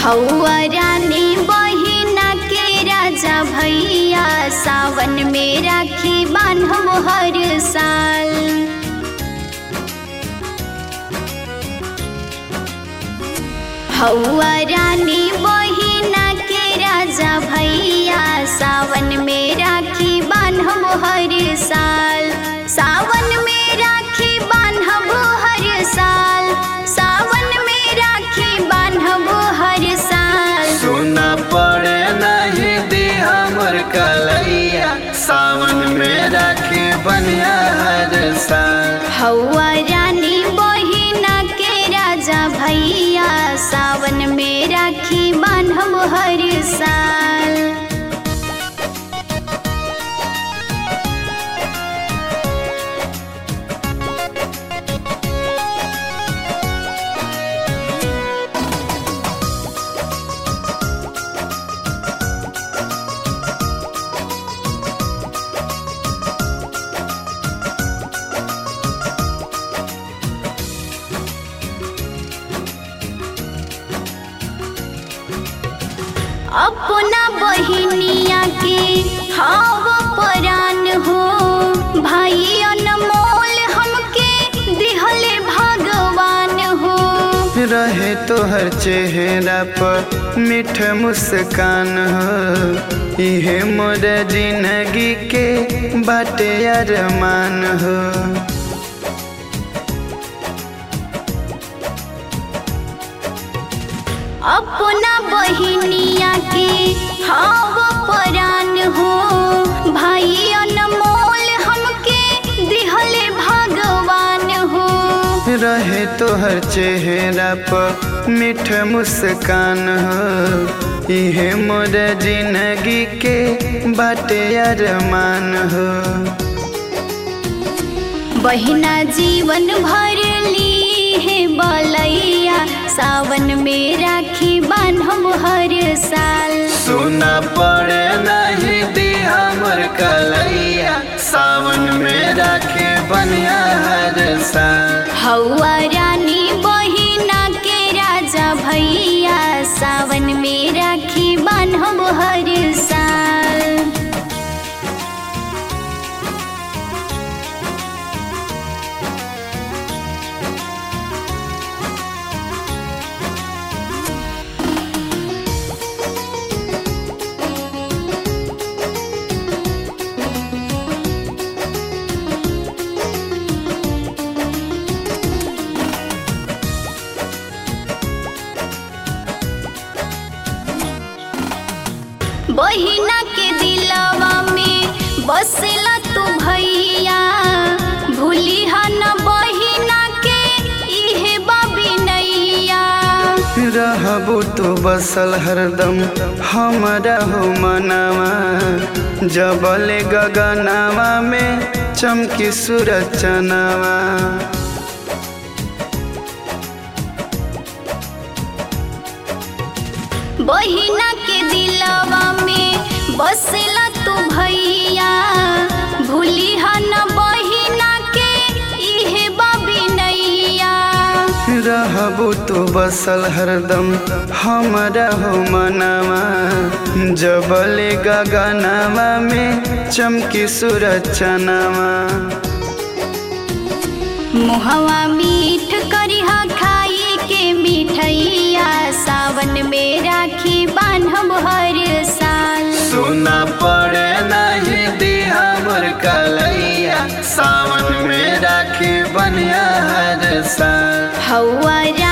हौआ रानी बहिना के राजा भैया, सावन में राखी बांधब हर साल। हौआ रानी बहिना के राजा भैया, सावन में राखी बांधब हर साल। सावन में राखी बांधब हर साल, सावन में राखी बांधब हर साल। सुना पड़े नहीं दी हमर कलैया, सावन में राखी बनिया हर साल। हौआ रानी बहिना के राजा भैया, सावन में राखी बांधब हर साल। अपना बहिनिया के हाव परान हो, भाई अनमोल हमके दिहले भगवान हो। रहे तो हर चेहरा पर मीठ मुस्कान हो, इहे मोर जिंदगी के बाटे अरमान हो। अपना बहिनिया के हाव परान हो, भाई अनमोल हमके दिहले भगवान हो। रहे तो हर चेहरा पर मीठ मुस्कान हो, इहे मोर जिंदगी के बाटे अरमान हो। बहिना जीवन भर ली है बलैया, सावन में राखी बांधब हर साल। सुना पड़े नहीं दी हमर कलैया, सावन में राखी बनिया हर साल। हौआ रानी बहिना के राजा भैया, सावन में राखी बांधब हर साल। बहिना के दिलवा में बसला तू भैया, भूलिहा न बहिना के इहे बबिनैया। रहबू तो बसल हरदम हमारा हो मनवा, जबले गगनवा में चमकी सूरज चनवा। बहिना के दिलवा में बसला तू भैया, भूलिहा न बहिना के इहे बबिनैया। रहबू तो बसल हरदम हमारा हो मनवा, जबले गगनवा में चमकी सूरज चनवा। मुहवा मीठ करिहा खाई के मिठैया, सावन में राखी बांधब हर साल। सुना पड़े नहीं दी हमर कलैया, सावन में राखी बनिया हर साल। हौआ